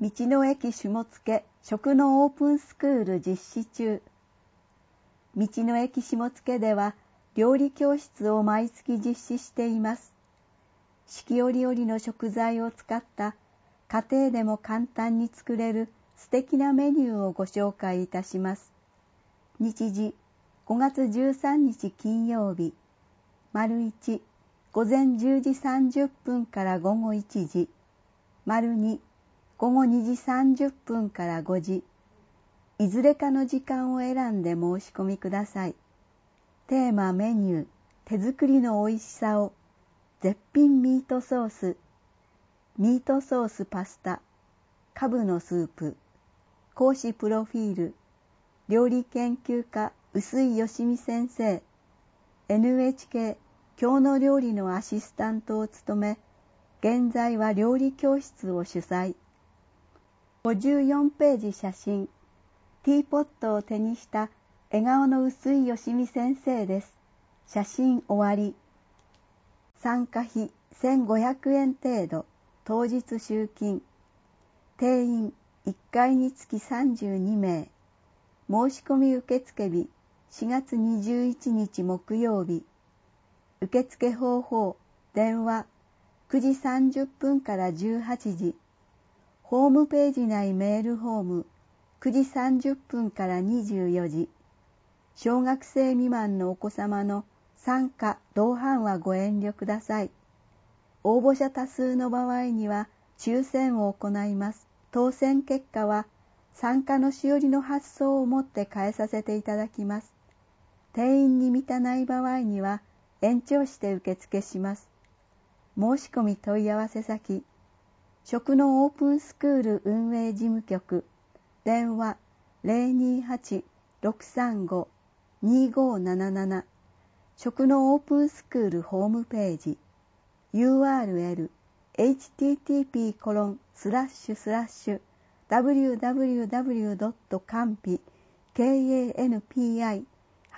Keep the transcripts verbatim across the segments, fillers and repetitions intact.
道の駅下野食のオープンスクール実施中。道の駅下野では料理教室を毎月実施しています。四季折々の食材を使った家庭でも簡単に作れる素敵なメニューをご紹介いたします。日時ごがつじゅうさんにち金曜日、丸いち、午前じゅうじさんじゅっぷんから午後いちじ、丸に、午後にじさんじゅっぷんからごじ、いずれかの時間を選んで申し込みください。テーマメニュー、手作りの美味しさを、絶品ミートソース、ミートソースパスタ、カブのスープ、講師プロフィール、料理研究家臼井よしみ先生、エヌエイチケー 今日の料理のアシスタントを務め、現在は料理教室を主催。ごじゅうよんページ写真、ティーポットを手にした笑顔の臼井よしみ先生です。写真終わり。参加費せんごひゃくえん程度、当日集金。定員いっかいにつきさんじゅうにめい。申し込み受付日しがつにじゅういちにち木曜日。受付方法、電話くじさんじゅっぷんからじゅうはちじ。ホームページ内メールフォームくじさんじゅっぷんからにじゅうよじ。小学生未満のお子様の参加・同伴はご遠慮ください。応募者多数の場合には抽選を行います。当選結果は参加のしおりの発送をもって返させていただきます。定員に満たない場合には延長して受付します。申し込み問い合わせ先、食のオープンスクール運営事務局、電話 ゼロにはち ろくさんご にごなななな、食のオープンスクールホームページ、ユーアールエル エイチティーティーピーコロンスラッシュスラッシュダブリューダブリューダブリュードットカンピカンピ下野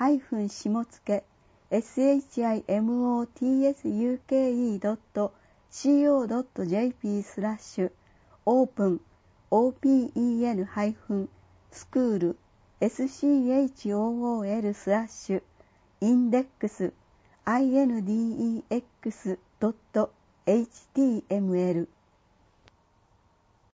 シモツケ シーオードットジェーピー スラッシュオープン オーピーイーエヌ ハイフンスクール スクール スラッシュインデックス インデックス ドットエイチティーエムエル